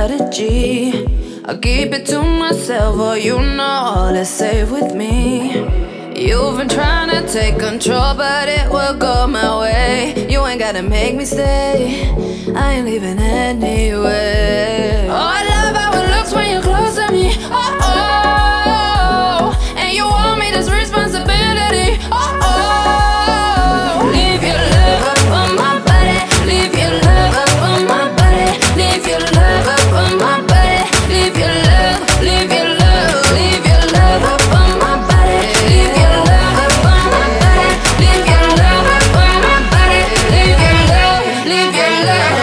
strategy. I'll keep it to myself, or you know that's safe with me. You've been trying to take control, but it will go my way. You ain't gotta make me stay, I ain't leaving anyway. Oh, I love how it looks when you're close to me. Oh, oh, and you want me, this responsibility. Oh, oh, leave your love up on my body. Leave your love up on my body. Leave your love up on my body. Leave your love, leave your love, leave your love up on my body. Leave your love up on my body. Leave your love up on my body. Leave your love, leave your love.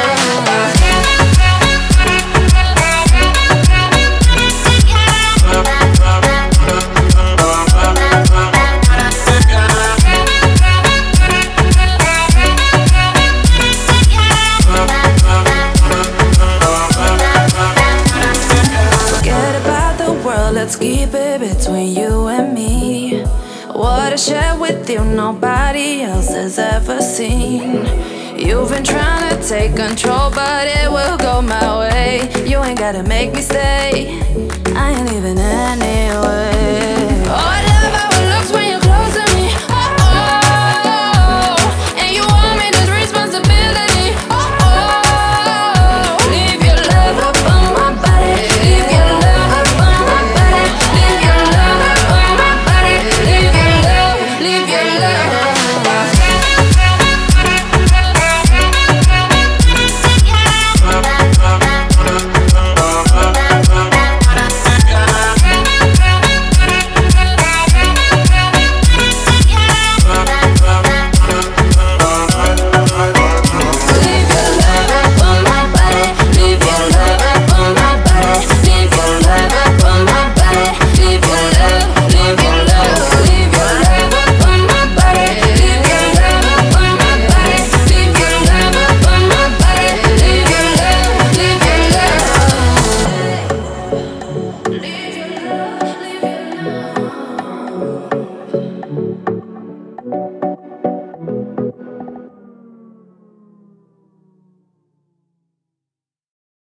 Let's keep it between you and me. What I share with you, nobody else has ever seen. You've been trying to take control, but it will go my way. You ain't gotta make me stay, I ain't leaving any